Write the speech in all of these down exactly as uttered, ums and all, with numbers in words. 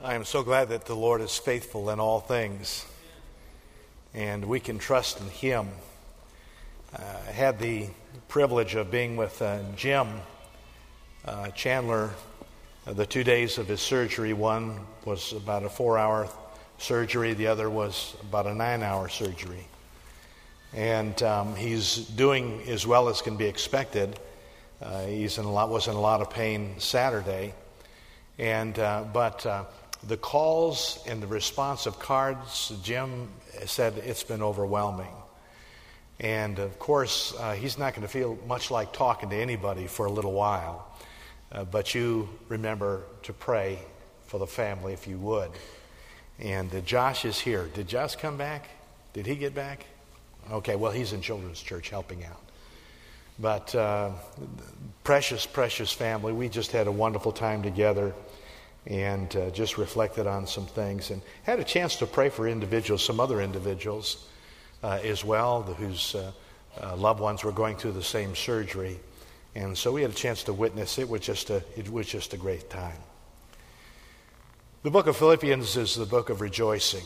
I am so glad that the Lord is faithful in all things, and we can trust in Him. Uh, I had the privilege of being with uh, Jim uh, Chandler uh, the two days of his surgery. One was about a four-hour surgery. The other was about a nine-hour surgery. And um, he's doing as well as can be expected. Uh, he's in a lot, was in a lot of pain Saturday. And uh, but uh, the calls and the response of cards, Jim said it's been overwhelming. And of course, uh, he's not going to feel much like talking to anybody for a little while. Uh, but you remember to pray for the family if you would. And uh, Josh is here. Did Josh come back? Did he get back? Okay, well, he's in Children's Church helping out. But uh, precious, precious family. We just had a wonderful time together and uh, just reflected on some things and had a chance to pray for individuals, some other individuals uh, as well, whose uh, uh, loved ones were going through the same surgery. And so we had a chance to witness. It was just a, it was just a great time. The book of Philippians is the book of rejoicing.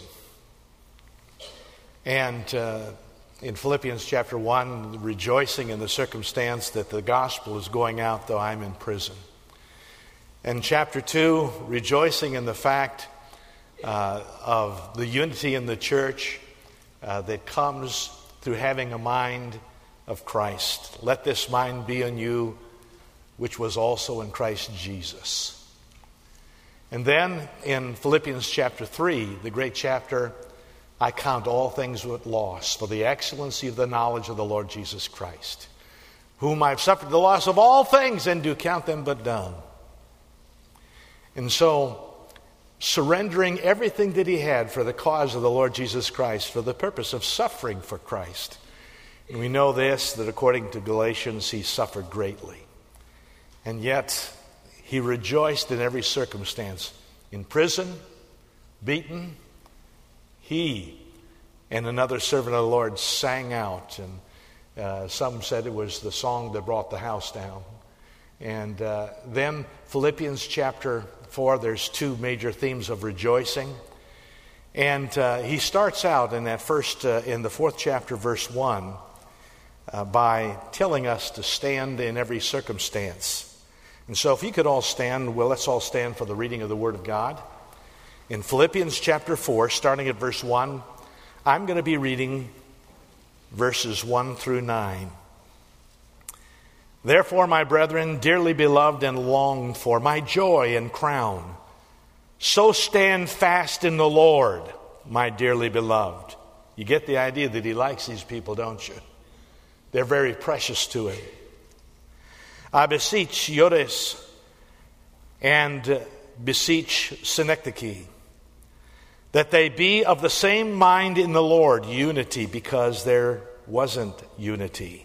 And uh, in Philippians chapter one, rejoicing in the circumstance that the gospel is going out though I'm in prison. And chapter two, rejoicing in the fact uh, of the unity in the church uh, that comes through having a mind of Christ. Let this mind be in you, which was also in Christ Jesus. And then in Philippians chapter three, the great chapter, I count all things but loss for the excellency of the knowledge of the Lord Jesus Christ, whom I've suffered the loss of all things and do count them but dung. And so, surrendering everything that he had for the cause of the Lord Jesus Christ, for the purpose of suffering for Christ. And we know this, that according to Galatians, he suffered greatly. And yet, he rejoiced in every circumstance. In prison, beaten, he and another servant of the Lord sang out. And uh, some said it was the song that brought the house down. And uh, then Philippians chapter four, there's two major themes of rejoicing. And uh, he starts out in that first, uh, in the fourth chapter, verse one, uh, by telling us to stand in every circumstance. And so if you could all stand, well, let's all stand for the reading of the Word of God. In Philippians chapter four, starting at verse one, I'm going to be reading verses one through nine. Therefore, my brethren, dearly beloved and longed for, my joy and crown, so stand fast in the Lord, my dearly beloved. You get the idea that he likes these people, don't you? They're very precious to him. I beseech Euodias and beseech Synecdoche, that they be of the same mind in the Lord, unity, because there wasn't unity.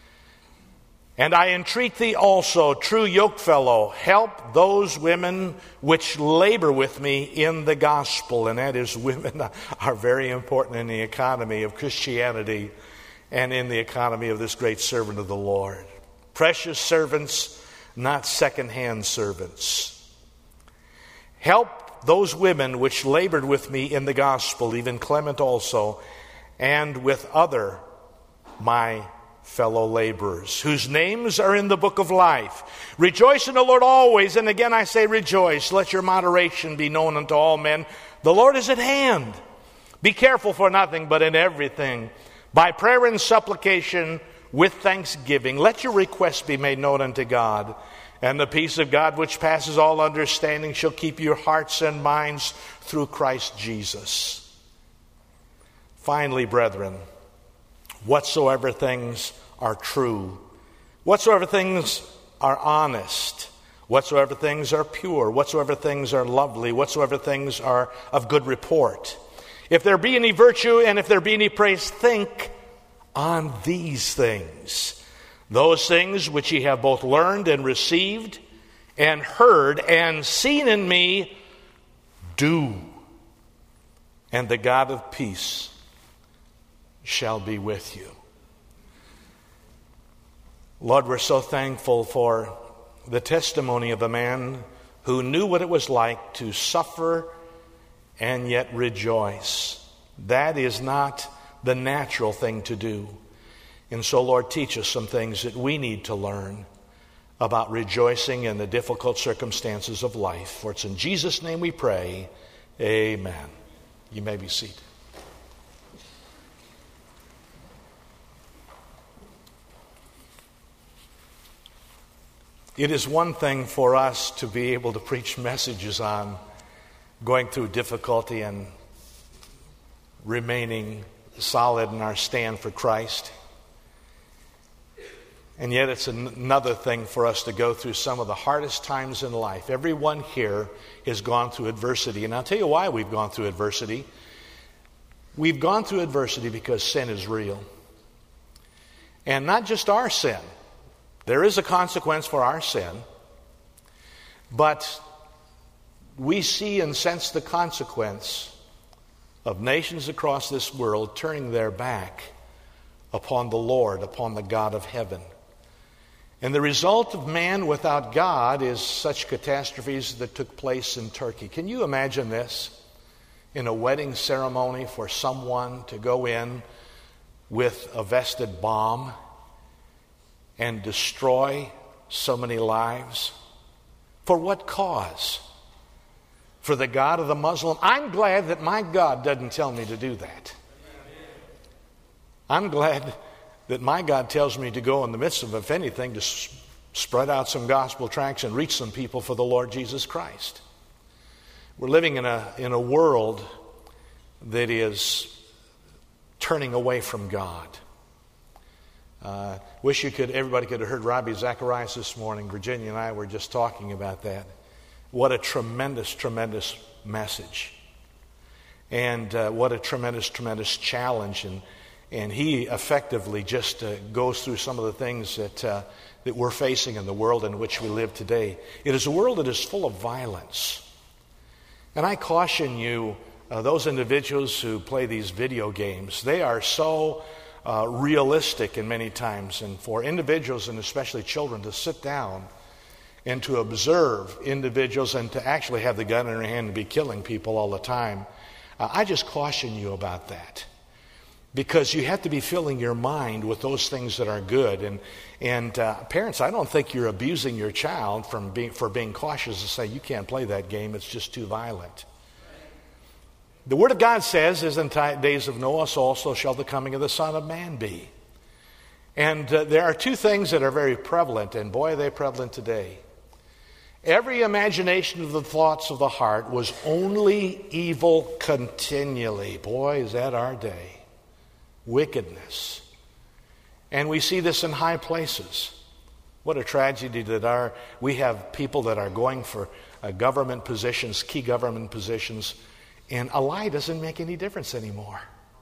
And I entreat thee also, true yokefellow, help those women which labor with me in the gospel. And that is, women are very important in the economy of Christianity and in the economy of this great servant of the Lord. Precious servants, not second-hand servants. Help those women which labored with me in the gospel, even Clement also, and with other my fellow laborers, whose names are in the book of life. Rejoice in the Lord always, and again I say rejoice. Let your moderation be known unto all men. The Lord is at hand. Be careful for nothing, but in everything, by prayer and supplication, with thanksgiving, let your requests be made known unto God. And the peace of God, which passes all understanding, shall keep your hearts and minds through Christ Jesus. Finally, brethren, whatsoever things are true, whatsoever things are honest, whatsoever things are pure, whatsoever things are lovely, whatsoever things are of good report, if there be any virtue and if there be any praise, think on these things. Those things which ye have both learned and received and heard and seen in me, do. And the God of peace shall be with you. Lord, we're so thankful for the testimony of a man who knew what it was like to suffer and yet rejoice. That is not the natural thing to do. And so, Lord, teach us some things that we need to learn about rejoicing in the difficult circumstances of life. For it's in Jesus' name we pray. Amen. You may be seated. It is one thing for us to be able to preach messages on going through difficulty and remaining solid in our stand for Christ. And yet it's another thing for us to go through some of the hardest times in life. Everyone here has gone through adversity. And I'll tell you why we've gone through adversity. We've gone through adversity because sin is real. And not just our sin. There is a consequence for our sin. But we see and sense the consequence of nations across this world turning their back upon the Lord, upon the God of heaven. And the result of man without God is such catastrophes that took place in Turkey. Can you imagine this? In a wedding ceremony for someone to go in with a vested bomb and destroy so many lives? For what cause? For the God of the Muslim? I'm glad that my God doesn't tell me to do that. I'm glad that my God tells me to go in the midst of, if anything, to s- spread out some gospel tracts and reach some people for the Lord Jesus Christ. We're living in a in a world that is turning away from God. Uh, wish you could, everybody could have heard Robbie Zacharias this morning. Virginia and I were just talking about that. What a tremendous, tremendous message. And uh, what a tremendous, tremendous challenge. And And he effectively just uh, goes through some of the things that uh, that we're facing in the world in which we live today. It is a world that is full of violence. And I caution you, uh, those individuals who play these video games, they are so uh, realistic in many times. And for individuals, and especially children, to sit down and to observe individuals and to actually have the gun in their hand and be killing people all the time, uh, I just caution you about that. Because you have to be filling your mind with those things that are good. And and uh, parents, I don't think you're abusing your child from being, for being cautious to say, you can't play that game, it's just too violent. The Word of God says, as in the days of Noah, so also shall the coming of the Son of Man be. And uh, there are two things that are very prevalent, and boy, are they prevalent today. Every imagination of the thoughts of the heart was only evil continually. Boy, is that our day. Wickedness. And we see this in high places. What a tragedy that our we have people that are going for uh, government positions, key government positions, and a lie doesn't make any difference anymore.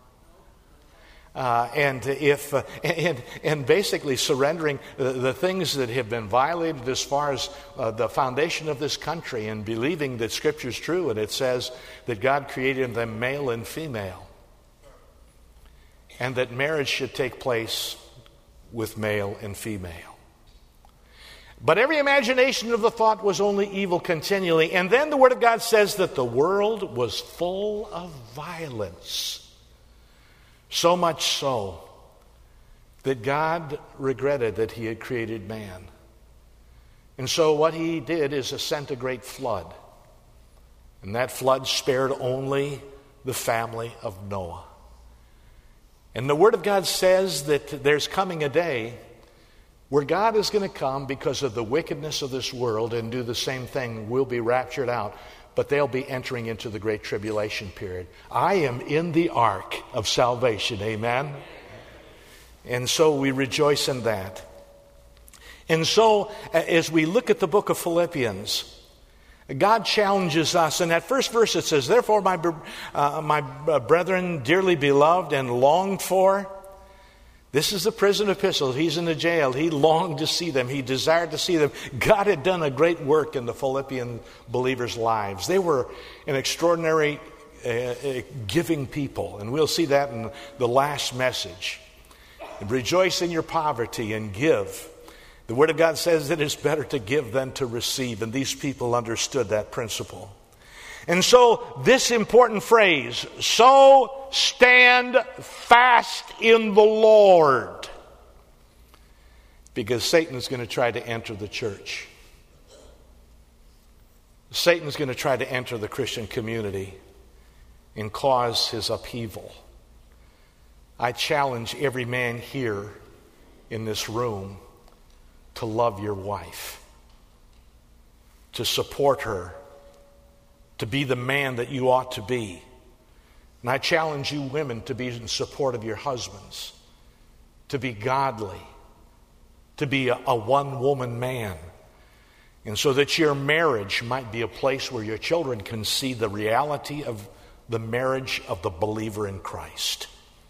Uh, and if uh, and and basically surrendering the, the things that have been violated as far as uh, the foundation of this country, and believing that Scripture is true, and it says that God created them male and female. And that marriage should take place with male and female. But every imagination of the thought was only evil continually. And then the Word of God says that the world was full of violence. So much so that God regretted that He had created man. And so what He did is sent a great flood. And that flood spared only the family of Noah. And the Word of God says that there's coming a day where God is going to come because of the wickedness of this world and do the same thing. We'll be raptured out, but they'll be entering into the Great Tribulation period. I am in the ark of salvation, amen? And so we rejoice in that. And so as we look at the book of Philippians, God challenges us. In that first verse it says, therefore, my, uh, my brethren, dearly beloved and longed for. This is the prison epistle. He's in the jail. He longed to see them. He desired to see them. God had done a great work in the Philippian believers' lives. They were an extraordinary uh, giving people. And we'll see that in the last message. Rejoice in your poverty and give. The Word of God says that it's better to give than to receive, and these people understood that principle. And so this important phrase, so stand fast in the Lord, because Satan is going to try to enter the church. Satan's going to try to enter the Christian community and cause his upheaval. I challenge every man here in this room to love your wife, to support her, to be the man that you ought to be. And I challenge you women to be in support of your husbands, to be godly, to be a, a one-woman man, and so that your marriage might be a place where your children can see the reality of the marriage of the believer in Christ.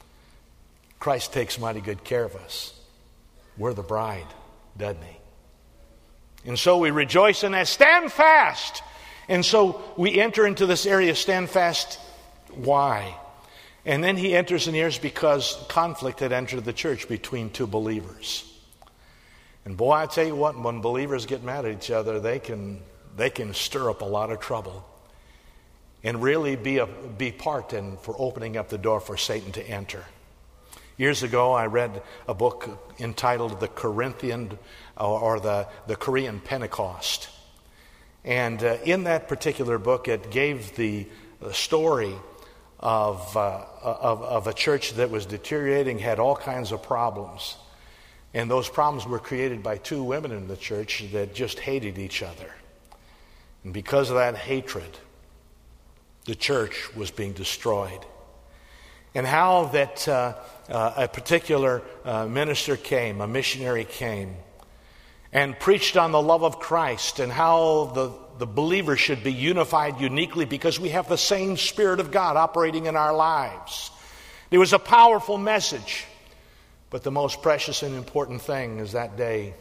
Christ takes mighty good care of us. We're the bride, doesn't he? And so we rejoice in that. Stand fast. And so we enter into this area, stand fast. Why? And then he enters in here because conflict had entered the church between two believers. And boy, I tell you what, when believers get mad at each other, they can they can stir up a lot of trouble and really be a be part in for opening up the door for Satan to enter. Years ago, I read a book entitled The Corinthian or the, the Korean Pentecost. And uh, in that particular book, it gave the, the story of, uh, of, of a church that was deteriorating, had all kinds of problems. And those problems were created by two women in the church that just hated each other. And because of that hatred, the church was being destroyed. And how that uh, uh, a particular uh, minister came, a missionary came, and preached on the love of Christ and how the, the believer should be unified uniquely because we have the same Spirit of God operating in our lives. It was a powerful message. But the most precious and important thing is that day,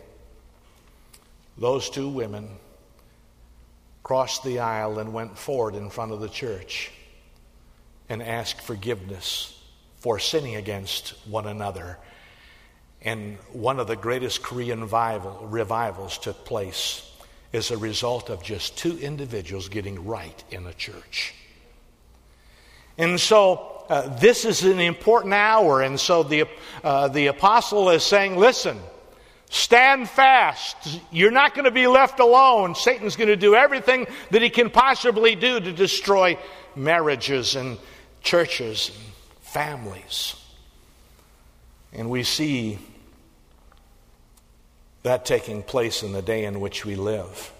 those two women crossed the aisle and went forward in front of the church and asked forgiveness for sinning against one another. And one of the greatest Korean revival, revivals took place as a result of just two individuals getting right in a church. And so uh, this is an important hour. And so the, uh, the apostle is saying, listen, stand fast. You're not going to be left alone. Satan's going to do everything that he can possibly do to destroy marriages and churches and families. And we see that taking place in the day in which we live.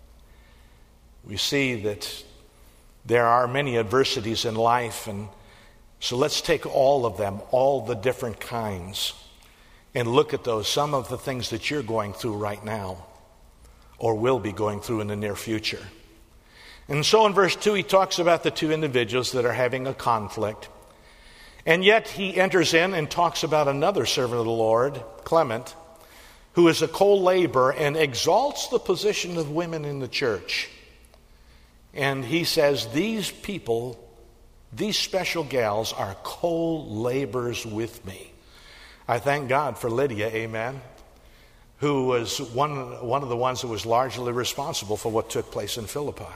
We see that there are many adversities in life, and so let's take all of them, all the different kinds, and look at those, some of the things that you're going through right now or will be going through in the near future. And so in verse two, he talks about the two individuals that are having a conflict. And yet he enters in and talks about another servant of the Lord, Clement, who is a co-laborer and exalts the position of women in the church. And he says, these people, these special gals are co-laborers with me. I thank God for Lydia, amen, who was one, one of the ones that was largely responsible for what took place in Philippi.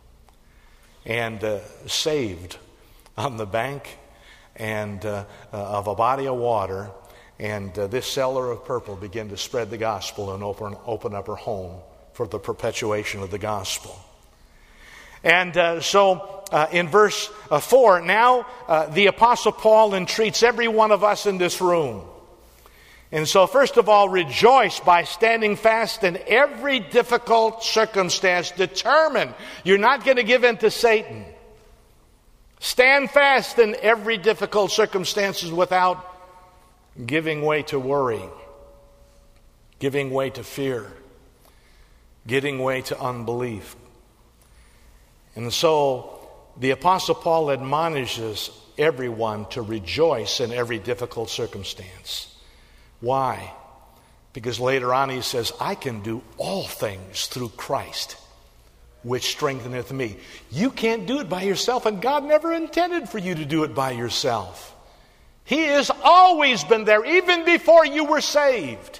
And uh, saved on the bank and uh, uh, of a body of water. And uh, this seller of purple began to spread the gospel and open, open up her home for the perpetuation of the gospel. And uh, so uh, in verse uh, four, now uh, the Apostle Paul entreats every one of us in this room. And so first of all, rejoice by standing fast in every difficult circumstance. Determine you're not going to give in to Satan. Stand fast in every difficult circumstances without giving way to worry, giving way to fear, giving way to unbelief. And so the Apostle Paul admonishes everyone to rejoice in every difficult circumstance. Why? Because later on he says, I can do all things through Christ, which strengtheneth me. You can't do it by yourself, and God never intended for you to do it by yourself. He has always been there, even before you were saved.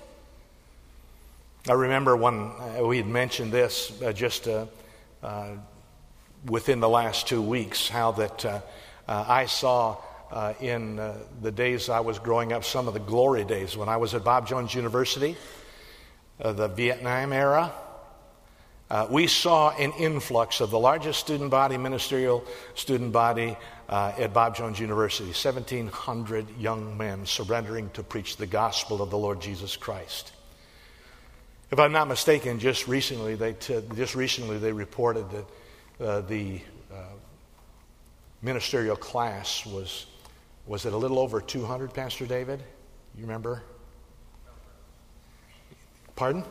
I remember when uh, we had mentioned this uh, just uh, uh, within the last two weeks how that uh, uh, I saw uh, in uh, the days I was growing up, some of the glory days when I was at Bob Jones University, uh, the Vietnam era. Uh, we saw an influx of the largest student body, ministerial student body uh, at Bob Jones University, seventeen hundred young men surrendering to preach the gospel of the Lord Jesus Christ. If I'm not mistaken, just recently they t- just recently they reported that uh, the uh, ministerial class was was it a little over two hundred, Pastor David? You remember? Pardon?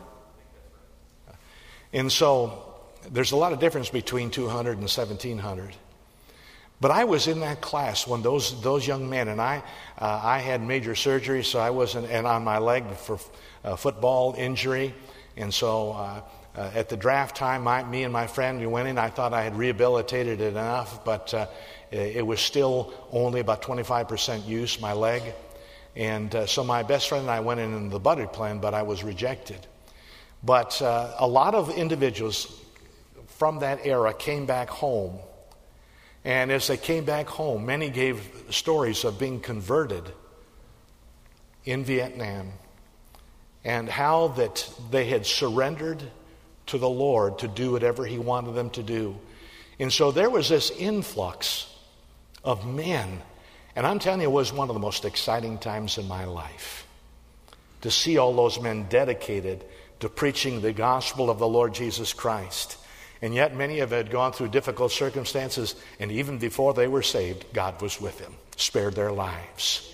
And so there's a lot of difference between two hundred and seventeen hundred. But I was in that class when those those young men, and I uh, I had major surgery, so I wasn't, and on my leg for a football injury. And so uh, uh, at the draft time, my, me and my friend, we went in. I thought I had rehabilitated it enough, but uh, it was still only about twenty-five percent use, my leg. And uh, so my best friend and I went in in the buddy plan, but I was rejected. But uh, a lot of individuals from that era came back home. And as they came back home, many gave stories of being converted in Vietnam and how that they had surrendered to the Lord to do whatever He wanted them to do. And so there was this influx of men. And I'm telling you, it was one of the most exciting times in my life to see all those men dedicated to preaching the gospel of the Lord Jesus Christ. And yet many of them had gone through difficult circumstances, and even before they were saved, God was with them, spared their lives.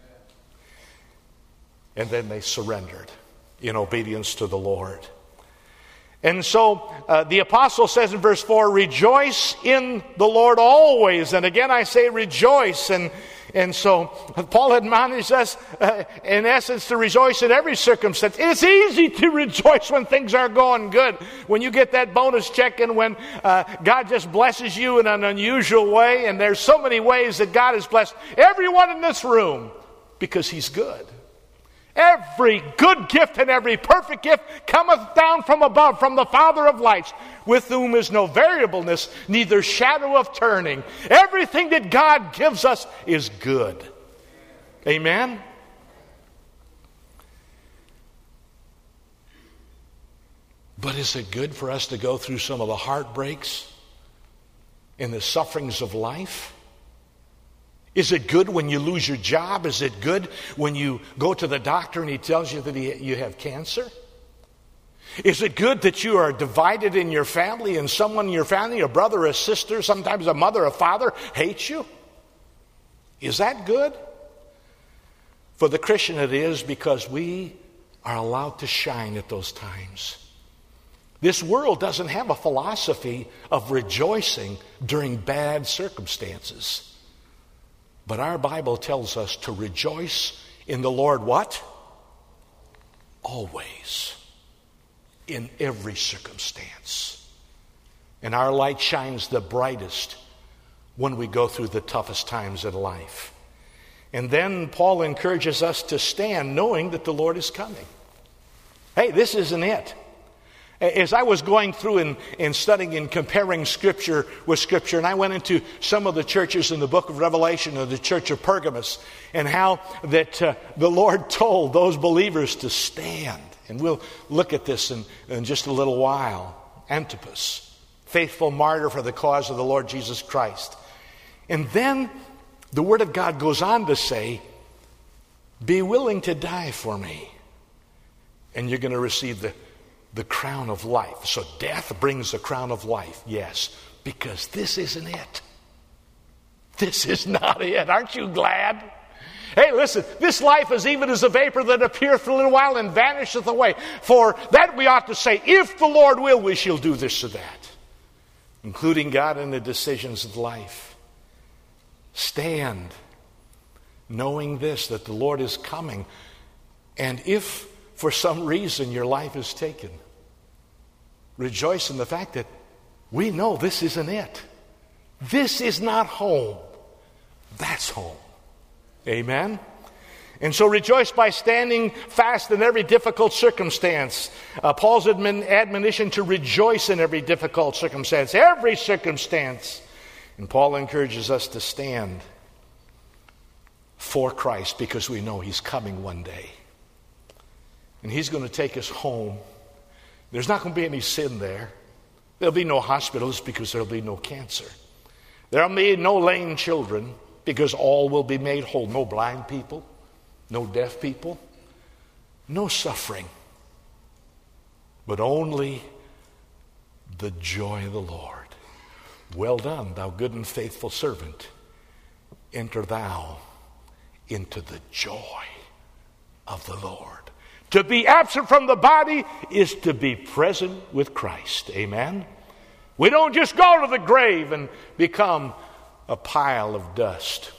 And then they surrendered in obedience to the Lord. And so uh, the apostle says in verse four, rejoice in the Lord always. And again I say rejoice. And And so Paul admonishes us, uh, in essence, to rejoice in every circumstance. It's easy to rejoice when things are going good. When you get that bonus check and when uh, God just blesses you in an unusual way. And there's so many ways that God has blessed everyone in this room because He's good. Every good gift and every perfect gift cometh down from above, from the Father of lights, with whom is no variableness, neither shadow of turning. Everything that God gives us is good. Amen? But is it good for us to go through some of the heartbreaks and the sufferings of life? Is it good when you lose your job? Is it good when you go to the doctor and he tells you that he, you have cancer? Is it good that you are divided in your family and someone in your family, a brother or a sister, sometimes a mother or a father, hates you? Is that good? For the Christian it is, because we are allowed to shine at those times. This world doesn't have a philosophy of rejoicing during bad circumstances. But our Bible tells us to rejoice in the Lord what? Always. In every circumstance. And our light shines the brightest when we go through the toughest times in life. And then Paul encourages us to stand knowing that the Lord is coming. Hey, this isn't it. As I was going through and, and studying and comparing Scripture with Scripture, and I went into some of the churches in the book of Revelation of the church of Pergamos, and how that uh, the Lord told those believers to stand. And we'll look at this in, in just a little while. Antipas, faithful martyr for the cause of the Lord Jesus Christ. And then the Word of God goes on to say, be willing to die for me, and you're going to receive the The crown of life. So death brings the crown of life. Yes, because this isn't it. This is not it. Aren't you glad? Hey, listen, this life is even as a vapor that appeareth for a little while and vanisheth away. For that we ought to say, if the Lord will, we shall do this or that. Including God in the decisions of life. Stand, knowing this, that the Lord is coming. And if for some reason your life is taken, rejoice in the fact that we know this isn't it. This is not home. That's home. Amen? And so rejoice by standing fast in every difficult circumstance. Uh, Paul's admon- admonition to rejoice in every difficult circumstance, every circumstance. And Paul encourages us to stand for Christ because we know he's coming one day. And he's going to take us home. There's not going to be any sin there. There'll be no hospitals because there'll be no cancer. There'll be no lame children because all will be made whole. No blind people, no deaf people, no suffering, but only the joy of the Lord. Well done, thou good and faithful servant. Enter thou into the joy of the Lord. To be absent from the body is to be present with Christ. Amen? We don't just go to the grave and become a pile of dust.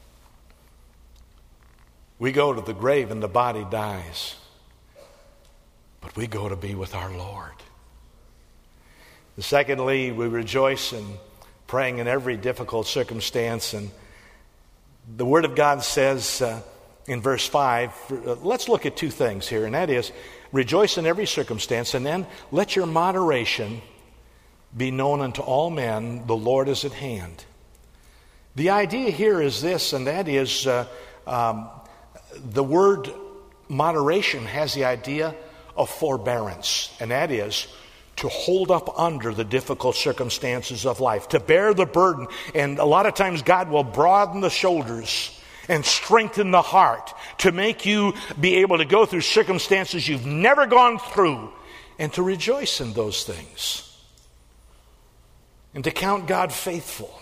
We go to the grave and the body dies. But we go to be with our Lord. And secondly, we rejoice in praying in every difficult circumstance. And the Word of God says uh, in verse five, uh, let's look at two things here, and that is, rejoice in every circumstance, and then let your moderation be known unto all men, the Lord is at hand. The idea here is this, and that is, uh, um, the word moderation has the idea of forbearance, and that is to hold up under the difficult circumstances of life, to bear the burden. And a lot of times God will broaden the shoulders and strengthen the heart to make you be able to go through circumstances you've never gone through, and to rejoice in those things and to count God faithful.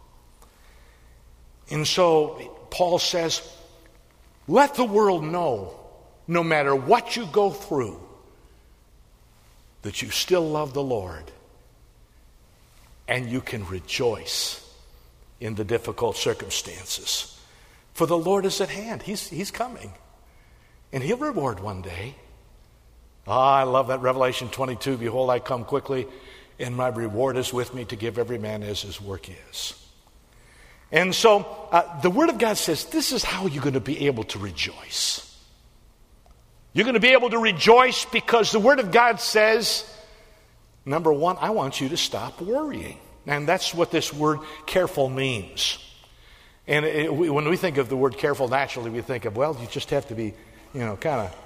And so Paul says, let the world know, no matter what you go through, that you still love the Lord and you can rejoice in the difficult circumstances. For the Lord is at hand. He's, he's coming. And he'll reward one day. Ah, I love that Revelation twenty-two. Behold, I come quickly, and my reward is with me to give every man as his work is. And so uh, the Word of God says this is how you're going to be able to rejoice. You're going to be able to rejoice because the Word of God says, number one, I want you to stop worrying. And that's what this word careful means. And it, we, when we think of the word careful, naturally we think of, well, you just have to be, you know, kind of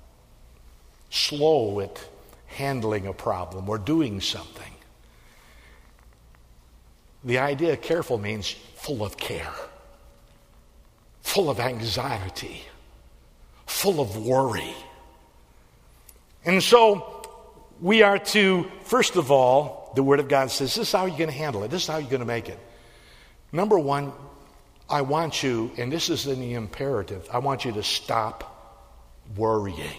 slow at handling a problem or doing something. The idea of careful means full of care, full of anxiety, full of worry. And so we are to, first of all, the Word of God says, this is how you're going to handle it. This is how you're going to make it. Number one, I want you, and this is in the imperative, I want you to stop worrying.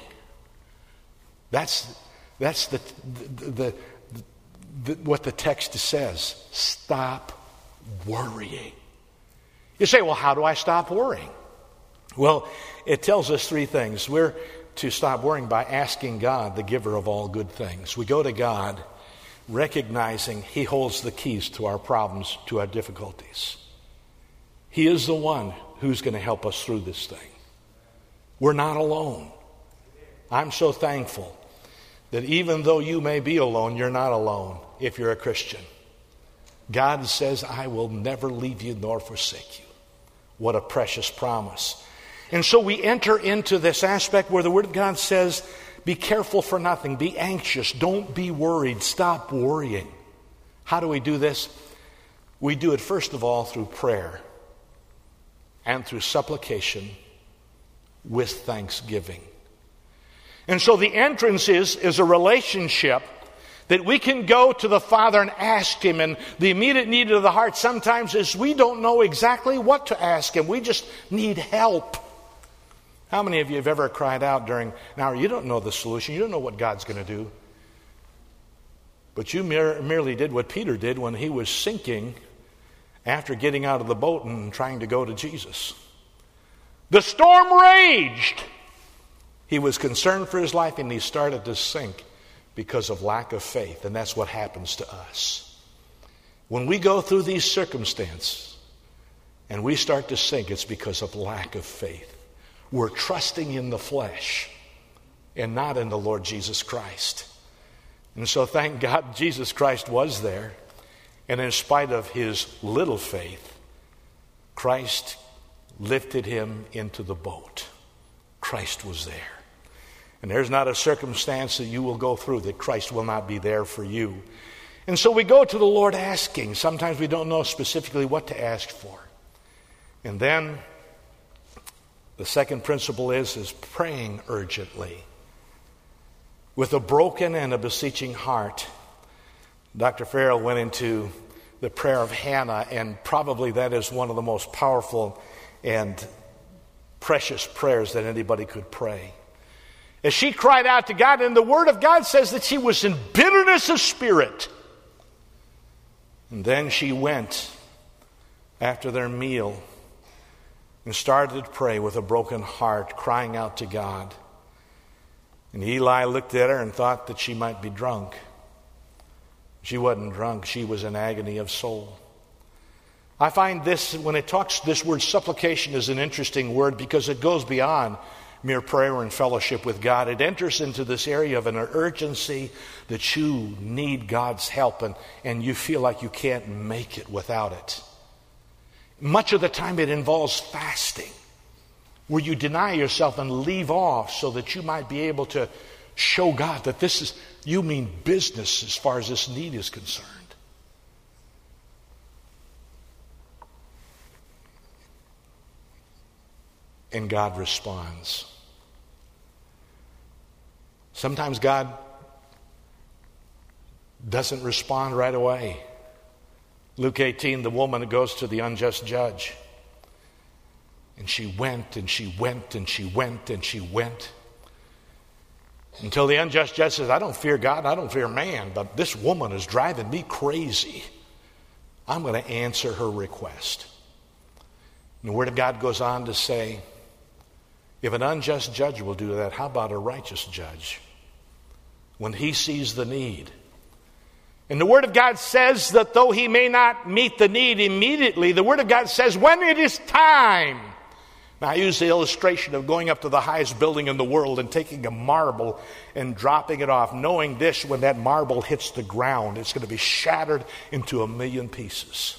That's that's the, the, the, the what the text says. Stop worrying. You say, well, how do I stop worrying? Well, it tells us three things. We're to stop worrying by asking God, the giver of all good things. We go to God recognizing He holds the keys to our problems, to our difficulties. He is the one who's going to help us through this thing. We're not alone. I'm so thankful that even though you may be alone, you're not alone if you're a Christian. God says, I will never leave you nor forsake you. What a precious promise. And so we enter into this aspect where the Word of God says, be careful for nothing, be anxious, don't be worried, stop worrying. How do we do this? We do it first of all through prayer and through supplication with thanksgiving. And so the entrance is, is a relationship that we can go to the Father and ask Him. And the immediate need of the heart sometimes is we don't know exactly what to ask Him. We just need help. How many of you have ever cried out during, now you don't know the solution, you don't know what God's going to do. But you mere, merely did what Peter did when he was sinking after getting out of the boat and trying to go to Jesus. The storm raged. He was concerned for his life and he started to sink because of lack of faith. And that's what happens to us. When we go through these circumstances and we start to sink, it's because of lack of faith. were trusting in the flesh and not in the Lord Jesus Christ. And so thank God Jesus Christ was there. And in spite of his little faith, Christ lifted him into the boat. Christ was there. And there's not a circumstance that you will go through that Christ will not be there for you. And so we go to the Lord asking. Sometimes we don't know specifically what to ask for. And then the second principle is, is praying urgently. With a broken and a beseeching heart. Doctor Farrell went into the prayer of Hannah, and probably that is one of the most powerful and precious prayers that anybody could pray. As she cried out to God, and the Word of God says that she was in bitterness of spirit. And then she went after their meal and started to pray with a broken heart, crying out to God. And Eli looked at her and thought that she might be drunk. She wasn't drunk. She was in agony of soul. I find this, when it talks, this word supplication is an interesting word because it goes beyond mere prayer and fellowship with God. It enters into this area of an urgency that you need God's help and, and you feel like you can't make it without it. Much of the time it involves fasting, where you deny yourself and leave off so that you might be able to show God that this is, you mean business as far as this need is concerned. And God responds. Sometimes God doesn't respond right away. Luke eighteen, the woman that goes to the unjust judge. And she went and she went and she went and she went. Until the unjust judge says, I don't fear God, I don't fear man, but this woman is driving me crazy. I'm going to answer her request. And the Word of God goes on to say, if an unjust judge will do that, how about a righteous judge? When he sees the need. And the Word of God says that though he may not meet the need immediately, the Word of God says when it is time. Now, I use the illustration of going up to the highest building in the world and taking a marble and dropping it off, knowing this, when that marble hits the ground, it's going to be shattered into a million pieces.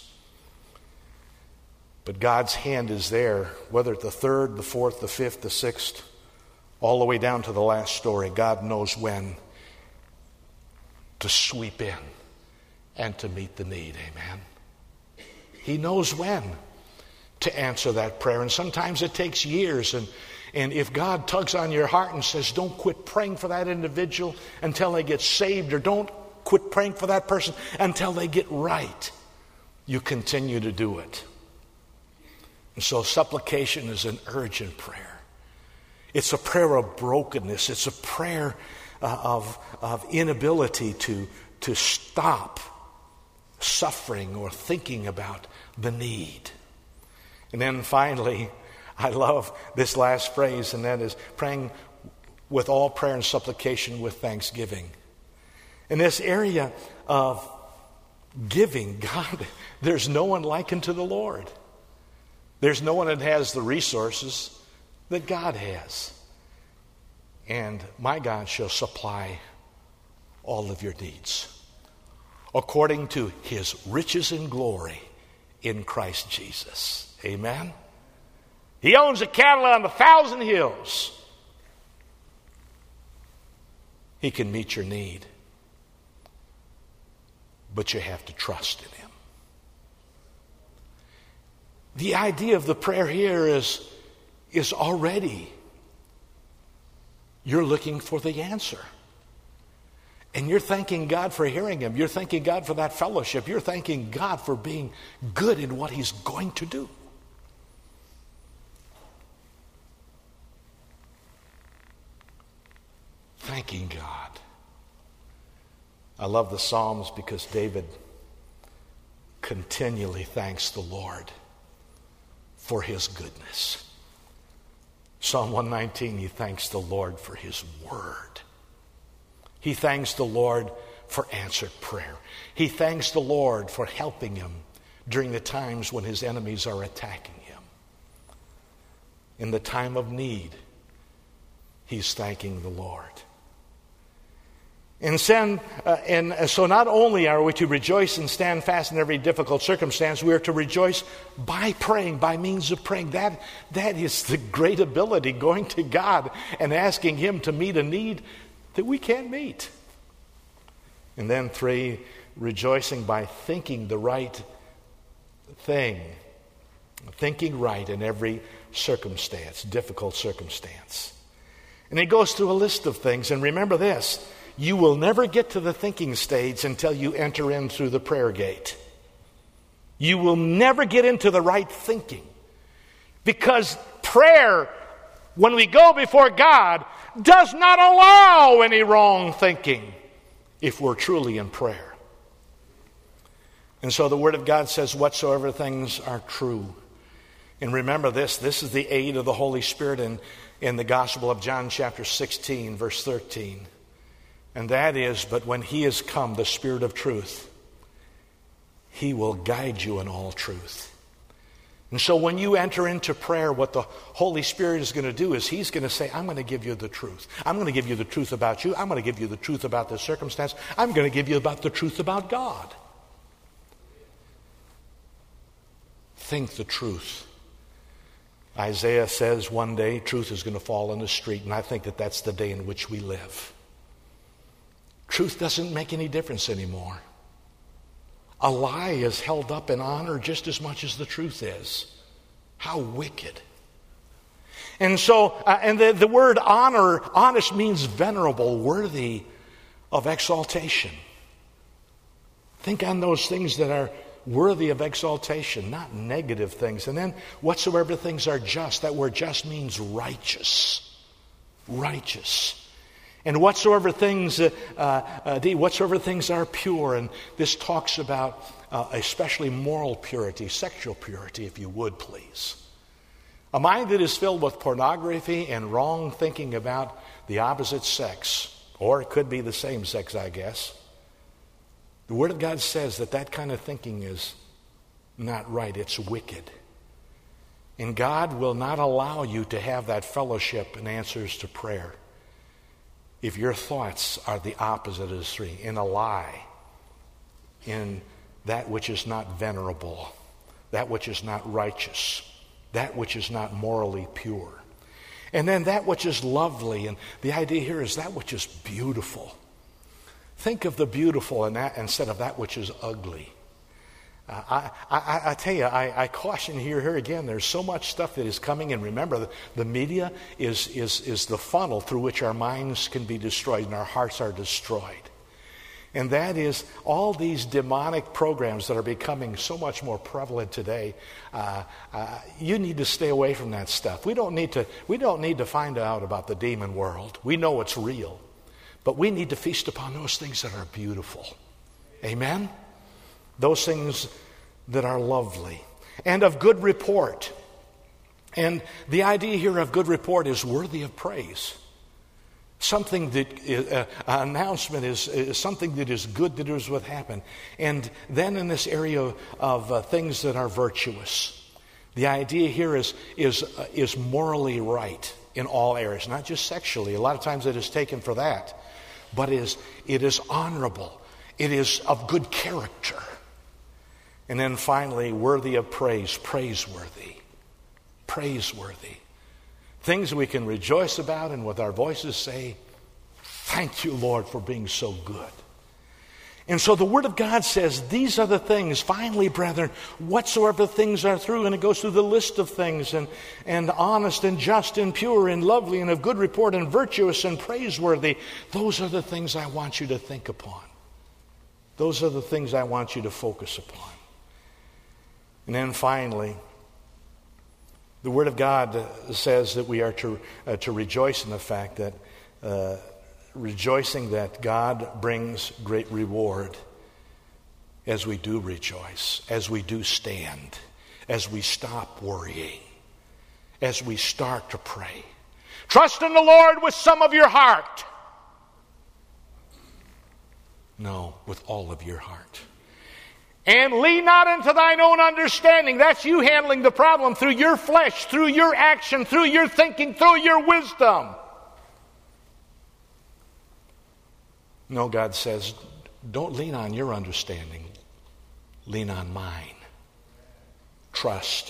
But God's hand is there, whether it's the third, the fourth, the fifth, the sixth, all the way down to the last story. God knows when to sweep in and to meet the need. Amen. He knows when to answer that prayer. And sometimes it takes years. And, and if God tugs on your heart and says, don't quit praying for that individual until they get saved, or don't quit praying for that person until they get right, you continue to do it. And so supplication is an urgent prayer. It's a prayer of brokenness. It's a prayer uh, of, of inability to, to stop suffering or thinking about the need. And then finally, I love this last phrase, and that is praying with all prayer and supplication with thanksgiving. In this area of giving, God, there's no one like unto the Lord. There's no one that has the resources that God has. And my God shall supply all of your needs according to his riches and glory in Christ Jesus. Amen. He owns the cattle on a thousand hills. He can meet your need. But you have to trust in him. The idea of the prayer here is, is already you're looking for the answer. And you're thanking God for hearing him. You're thanking God for that fellowship. You're thanking God for being good in what he's going to do. Thanking God. I love the Psalms because David continually thanks the Lord for his goodness. Psalm one nineteen, he thanks the Lord for his word. He thanks the Lord for answered prayer. He thanks the Lord for helping him during the times when his enemies are attacking him. in the time of need, he's thanking the Lord. And, send, uh, and so not only are we to rejoice and stand fast in every difficult circumstance, we are to rejoice by praying, by means of praying. That, that is the great ability, going to God and asking him to meet a need that we can't meet. And then three, rejoicing by thinking the right thing. Thinking right in every circumstance, difficult circumstance. And he goes through a list of things. And remember this, you will never get to the thinking stage until you enter in through the prayer gate. You will never get into the right thinking. Because prayer, when we go before God, does not allow any wrong thinking if we're truly in prayer. And so the Word of God says, whatsoever things are true. And remember this, this is the aid of the Holy Spirit in, in the Gospel of John chapter sixteen, verse thirteen. And that is, but when he has come, the Spirit of truth, he will guide you in all truth. And so when you enter into prayer, what the Holy Spirit is going to do is he's going to say, I'm going to give you the truth. I'm going to give you the truth about you. I'm going to give you the truth about the circumstance. I'm going to give you about the truth about God. Think the truth. Isaiah says one day truth is going to fall in the street, and I think that that's the day in which we live. Truth doesn't make any difference anymore. A lie is held up in honor just as much as the truth is. How wicked. And so, uh, and the, the word honor, honest means venerable, worthy of exaltation. Think on those things that are worthy of exaltation, not negative things. And then, whatsoever things are just, that word just means righteous. Righteous. And whatsoever things, uh, uh, whatsoever things are pure, and this talks about uh, especially moral purity, sexual purity, if you would, please. A mind that is filled with pornography and wrong thinking about the opposite sex, or it could be the same sex, I guess. The Word of God says that that kind of thinking is not right. It's wicked. And God will not allow you to have that fellowship and answers to prayer if your thoughts are the opposite of the three, in a lie, in that which is not venerable, that which is not righteous, that which is not morally pure. And then that which is lovely, and the idea here is that which is beautiful. Think of the beautiful in that instead of that which is ugly. Uh, I, I, I tell you, I, I caution here, here again, there's so much stuff that is coming, and remember, the, the media is, is, is the funnel through which our minds can be destroyed and our hearts are destroyed. And that is all these demonic programs that are becoming so much more prevalent today. Uh, uh, you need to stay away from that stuff. We don't need to, we don't need to find out about the demon world. We know it's real. But we need to feast upon those things that are beautiful. Amen? Those things that are lovely and of good report. And the idea here of good report is worthy of praise. Something that is, uh, an announcement is, is something that is good that is what happened. And then in this area of, of uh, things that are virtuous, the idea here is is uh, is morally right in all areas, not just sexually. A lot of times it is taken for that, but it is it is honorable. It is of good character. And then finally, worthy of praise, praiseworthy, praiseworthy. Things we can rejoice about and with our voices say, thank you, Lord, for being so good. And so the Word of God says, these are the things, finally, brethren, whatsoever things are true, and it goes through the list of things, and, and honest and just and pure and lovely and of good report and virtuous and praiseworthy. Those are the things I want you to think upon. Those are the things I want you to focus upon. And then finally, the Word of God says that we are to, uh, to rejoice in the fact that, uh, rejoicing that God brings great reward as we do rejoice, as we do stand, as we stop worrying, as we start to pray. Trust in the Lord with some of your heart. No, with all of your heart. And lean not into thine own understanding. That's you handling the problem through your flesh, through your action, through your thinking, through your wisdom. No, God says, don't lean on your understanding. Lean on mine. Trust.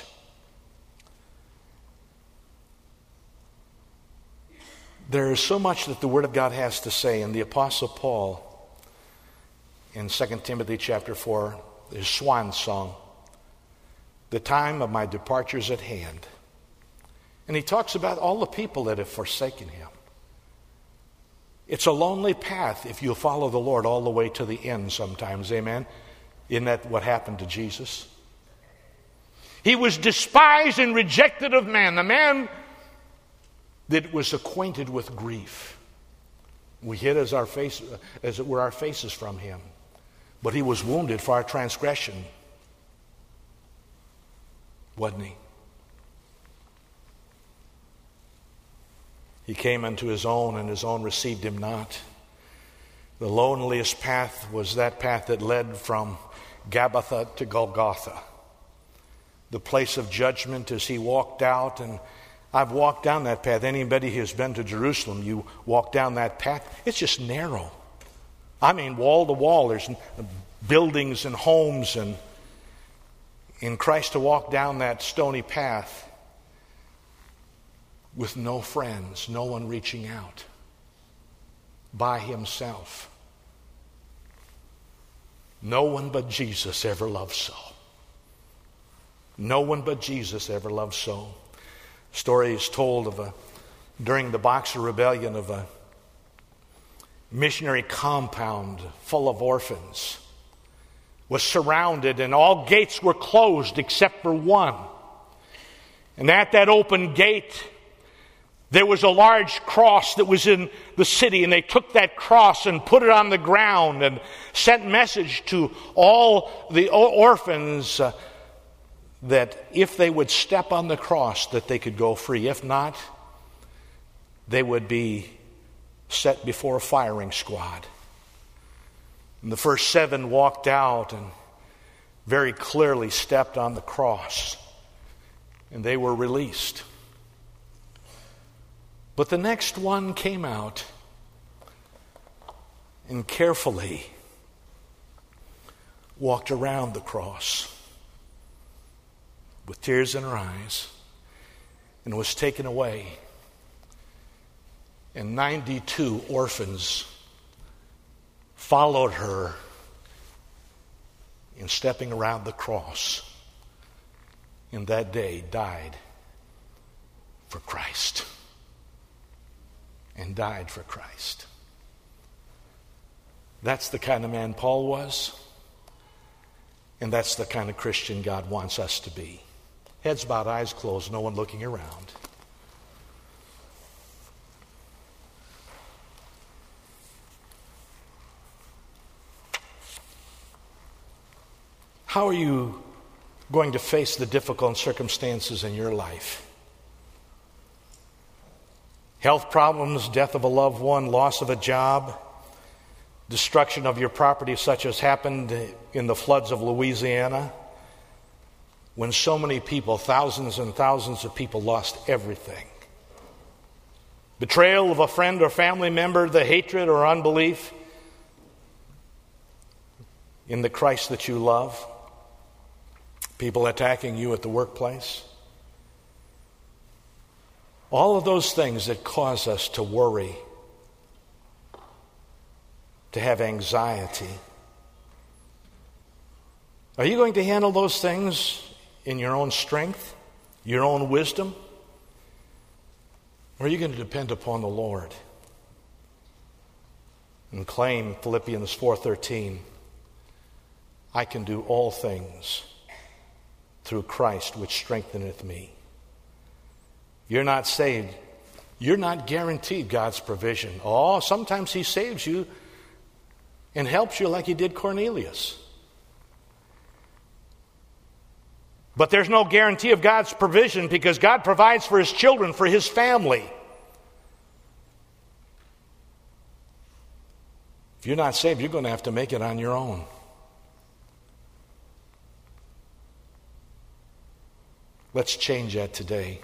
There is so much that the Word of God has to say, and the Apostle Paul in Second Timothy chapter four, his swan song, the time of my departure is at hand. And he talks about all the people that have forsaken him. It's a lonely path if you follow the Lord all the way to the end sometimes, amen? Isn't that what happened to Jesus? He was despised and rejected of man, the man that was acquainted with grief. We hid as our face, as it were our faces from him. But he was wounded for our transgression, wasn't he? He came unto his own, and his own received him not. The loneliest path was that path that led from Gabbatha to Golgotha, the place of judgment, as he walked out. And I've walked down that path. Anybody who's been to Jerusalem, you walk down that path, it's just narrow. I mean, wall to wall, there's buildings and homes, and in Christ to walk down that stony path with no friends, no one reaching out, by himself. No one but Jesus ever loved so. No one but Jesus ever loved so. Story is told of a, during the Boxer Rebellion, of a missionary compound full of orphans, was surrounded, and all gates were closed except for one. And at that open gate, there was a large cross that was in the city, and they took that cross and put it on the ground and sent message to all the orphans uh, that if they would step on the cross, that they could go free. If not, they would be set before a firing squad. And the first seven walked out and very clearly stepped on the cross, and they were released. But the next one came out and carefully walked around the cross with tears in her eyes, and was taken away. And ninety-two orphans followed her in stepping around the cross, and that day died for Christ. And died for Christ. That's the kind of man Paul was, and that's the kind of Christian God wants us to be. Heads bowed, eyes closed, no one looking around. How are you going to face the difficult circumstances in your life? Health problems, death of a loved one, loss of a job, destruction of your property, such as happened in the floods of Louisiana, when so many people, thousands and thousands of people, lost everything. Betrayal of a friend or family member, the hatred or unbelief in the Christ that you love, people attacking you at the workplace. All of those things that cause us to worry, to have anxiety. Are you going to handle those things in your own strength, your own wisdom? Or are you going to depend upon the Lord and claim Philippians four thirteen, I can do all things through Christ which strengtheneth me. You're not saved. You're not guaranteed God's provision. Oh, sometimes he saves you and helps you like he did Cornelius. But there's no guarantee of God's provision, because God provides for his children, for his family. If you're not saved, you're going to have to make it on your own. Let's change that today.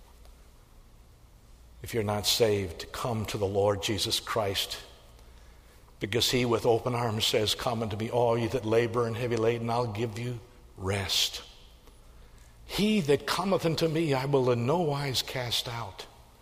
If you're not saved, come to the Lord Jesus Christ, because he with open arms says, come unto me, all you that labor and heavy laden, I'll give you rest. He that cometh unto me, I will in no wise cast out.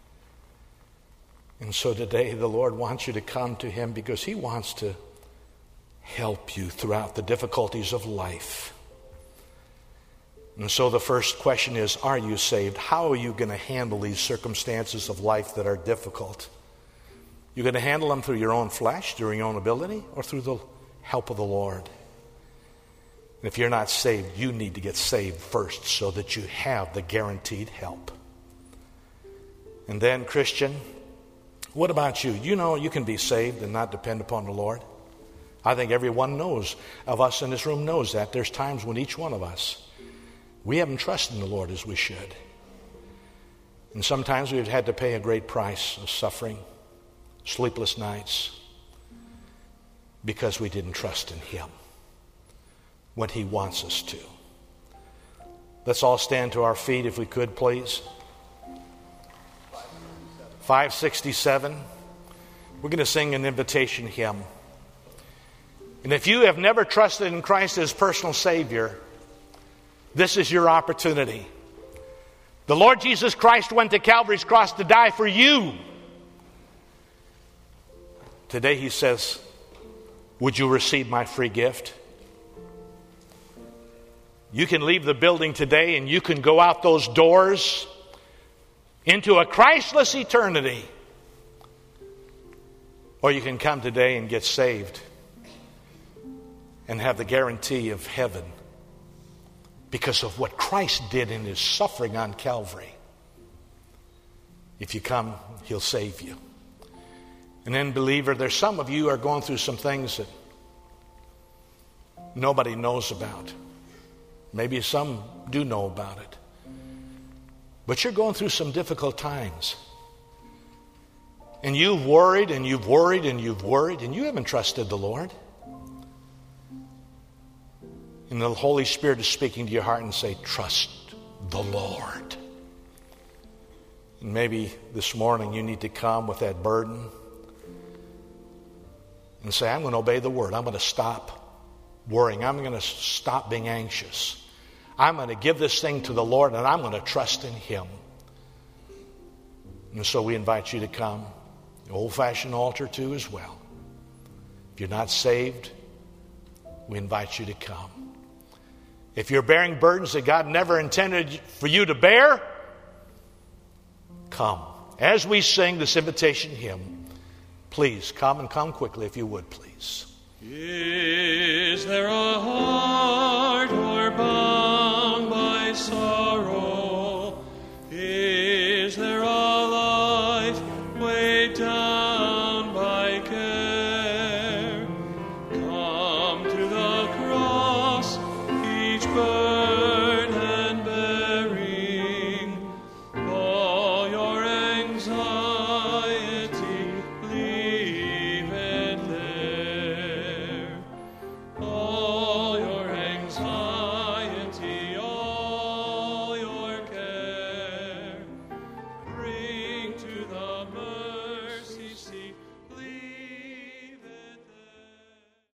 And so today the Lord wants you to come to him because he wants to help you throughout the difficulties of life. And so the first question is, are you saved? How are you going to handle these circumstances of life that are difficult? You're going to handle them through your own flesh, through your own ability, or through the help of the Lord? And if you're not saved, you need to get saved first so that you have the guaranteed help. And then, Christian, what about you? You know you can be saved and not depend upon the Lord. I think everyone knows, of us in this room knows that. There's times when each one of us, we haven't trusted in the Lord as we should. And sometimes we've had to pay a great price of suffering, sleepless nights, because we didn't trust in him when he wants us to. Let's all stand to our feet if we could, please. five sixty-seven. We're going to sing an invitation hymn. And if you have never trusted in Christ as personal Savior, this is your opportunity. The Lord Jesus Christ went to Calvary's cross to die for you. Today he says, would you receive my free gift? You can leave the building today and you can go out those doors into a Christless eternity. Or you can come today and get saved and have the guarantee of heaven because of what Christ did in his suffering on Calvary. If you come, he'll save you. And then, believer, there's some of you who are going through some things that nobody knows about. Maybe some do know about it. But you're going through some difficult times. And you've worried and you've worried and you've worried and you haven't trusted the Lord. And the Holy Spirit is speaking to your heart and say, trust the Lord. And maybe this morning you need to come with that burden and say, I'm going to obey the word. I'm going to stop worrying. I'm going to stop being anxious. I'm going to give this thing to the Lord and I'm going to trust in him. And so we invite you to come. The old-fashioned altar too as well. If you're not saved, we invite you to come. If you're bearing burdens that God never intended for you to bear, come. As we sing this invitation hymn, please come and come quickly if you would, please. Is there a heart